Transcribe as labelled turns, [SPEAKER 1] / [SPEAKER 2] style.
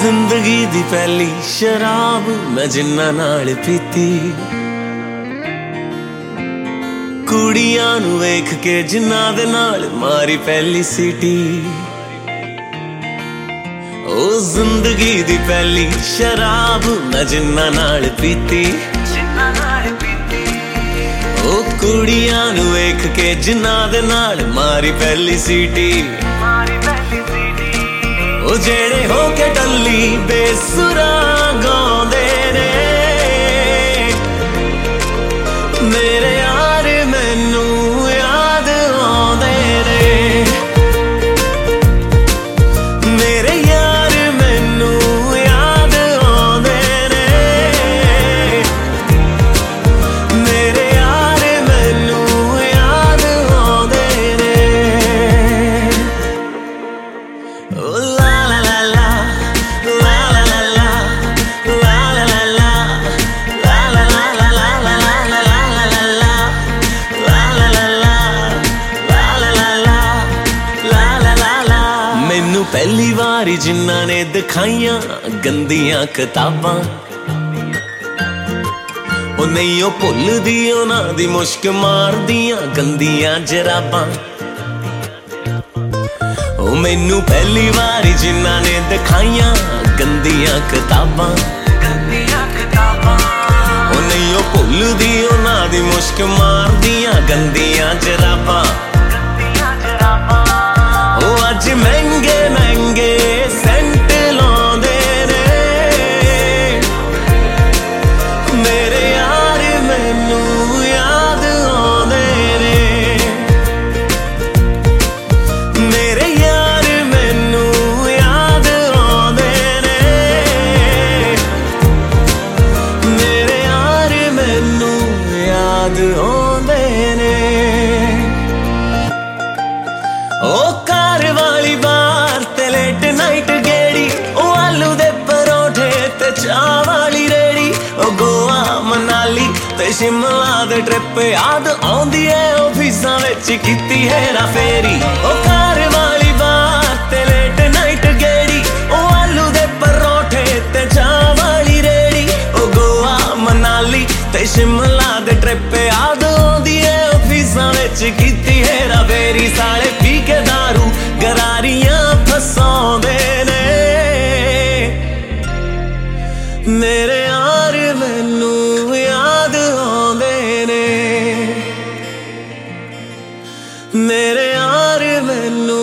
[SPEAKER 1] जिंदगी दी पहली शराब मैं जिन्ना नाल पीती, कुड़ियां नू वेख के जिन्ना दे नाल मारी पहली सीटी। ओ जिंदगी दी पहली शराब मैं जिन्ना नाल पीती, ओ कुड़ियां नू वेख के जिन्ना दे नाल मारी पहली सीटी। ओ जेड़े हो के टल्ली बेसुरा गाउंदे ने मेरे यार मैनू याद आउंदे ने, मेरे यार मैनू याद आउंदे ने, मेरे यार मैनू याद आउंदे ने। ओ पहली बारी जिन्ना ने दिखाइया गंदियां किताबां, ओ नहीं ओ भुलदी उन्हां दी मुश्क मारदियां गंदियां जराबां। ओ मैनू पहली बारी जिन्ना ने दिखाइया गंदियां किताबां, ओ नहीं ओ भुलदी उन्हां दी मुश्क मारदियां गंदियां जराबां। अज महंगे महंगे सेंट लाउंदे ने मेरे यार मैनू याद आउंदे ने, मेरे यार मैनू याद आउंदे ने, मेरे यार मैनू याद आउंदे ने। ओ कार वाली बार ते लेट नाइट गेड़ी, ओ आलू दे परोठे ते चाह वाली रेड़ी, ओ गोवा मनाली ते शिमला दे ट्रिप याद आउंदी है ऑफिसां विच कीती हेरा फेरी। ओ कार वाली बार ते लेट नाइट गेड़ी, ओ आलू दे परोठे ते चाह वाली रेड़ी, ओ गोवा मनाली ते शिमला दे ट्रिप याद आउंदी है ऑफिसां विच कीती हेरा फेरी। साले पी के दारू गरारियां फसाउंदे ने मेरे यार मैनू याद आउंदे ने, मेरे यार मैनू